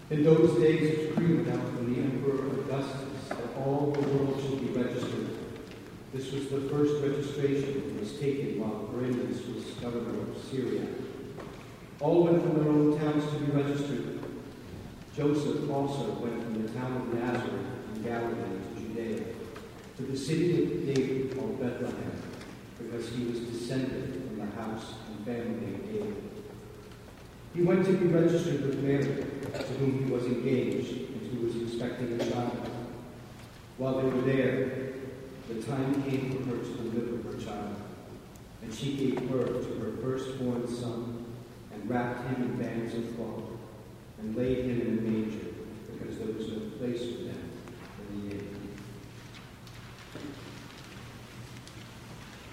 In those days, a decree went out from the Emperor Augustus that all the world should be registered. This was the first registration that was taken while Quirinius was governor of Syria. All went from their own towns to be registered. Joseph also went from the town of Nazareth in Galilee to Judea, to the city of David called Bethlehem, because he was descended from the house and family of David. He went to be registered with Mary, to whom he was engaged and who was expecting a child. While they were there, the time came for her to deliver her child, and she gave birth to her firstborn son, and wrapped him in bands of cloth, and laid him in a manger, because there was no place for them